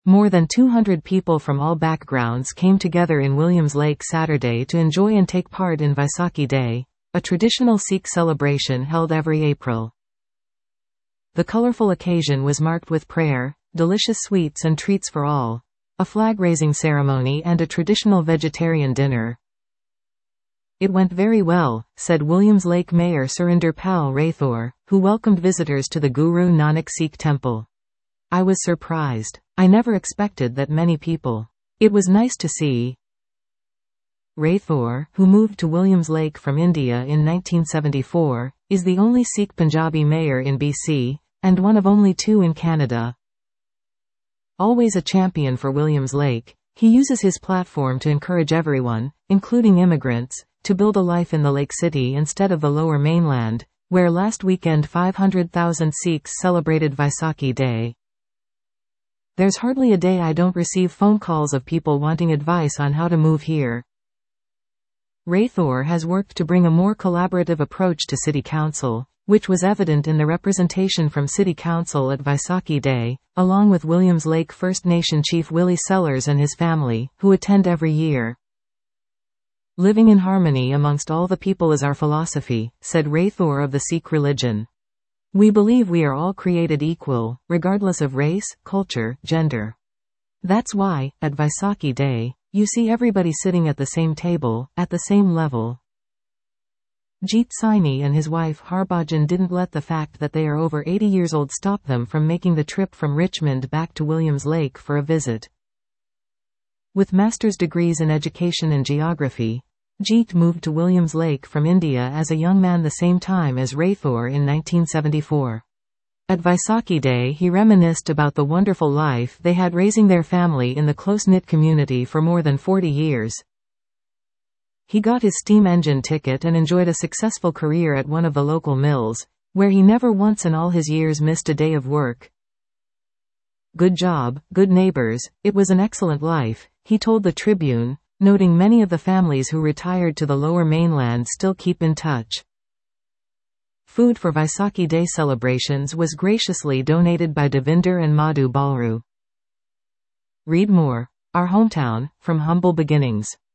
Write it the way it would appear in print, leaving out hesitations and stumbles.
More than 200 people from all backgrounds came together in Williams Lake Saturday to enjoy and take part in Vaisakhi Day, a traditional Sikh celebration held every April. The colorful occasion was marked with prayer, delicious sweets and treats for all, a flag-raising ceremony and a traditional vegetarian dinner. It went very well, said Williams Lake Mayor Surinder Pal Rathore, who welcomed visitors to the Guru Nanak Sikh temple. I was surprised. I never expected that many people. It was nice to see. Rathore, who moved to Williams Lake from India in 1974, is the only Sikh Punjabi mayor in BC, and one of only two in Canada. Always a champion for Williams Lake, he uses his platform to encourage everyone, including immigrants, to build a life in the Lake City instead of the Lower Mainland, where last weekend 500,000 Sikhs celebrated Vaisakhi Day. There's hardly a day I don't receive phone calls of people wanting advice on how to move here. Rathore has worked to bring a more collaborative approach to City Council, which was evident in the representation from City Council at Vaisakhi Day, along with Williams Lake First Nation Chief Willie Sellers and his family, who attend every year. Living in harmony amongst all the people is our philosophy, said Rathore of the Sikh religion. We believe we are all created equal, regardless of race, culture, gender. That's why, at Vaisakhi Day, you see everybody sitting at the same table, at the same level. Jeet Saini and his wife Harbhajan didn't let the fact that they are over 80 years old stop them from making the trip from Richmond back to Williams Lake for a visit. With master's degrees in education and geography, Jeet moved to Williams Lake from India as a young man the same time as Rathore in 1974. At Vaisakhi Day he reminisced about the wonderful life they had raising their family in the close-knit community for more than 40 years. He got his steam engine ticket and enjoyed a successful career at one of the local mills, where he never once in all his years missed a day of work. Good job, good neighbors, it was an excellent life, he told the Tribune, noting many of the families who retired to the Lower Mainland still keep in touch. Food for Vaisakhi Day celebrations was graciously donated by Devinder and Madhu Balru. Read more. Our hometown, from humble beginnings.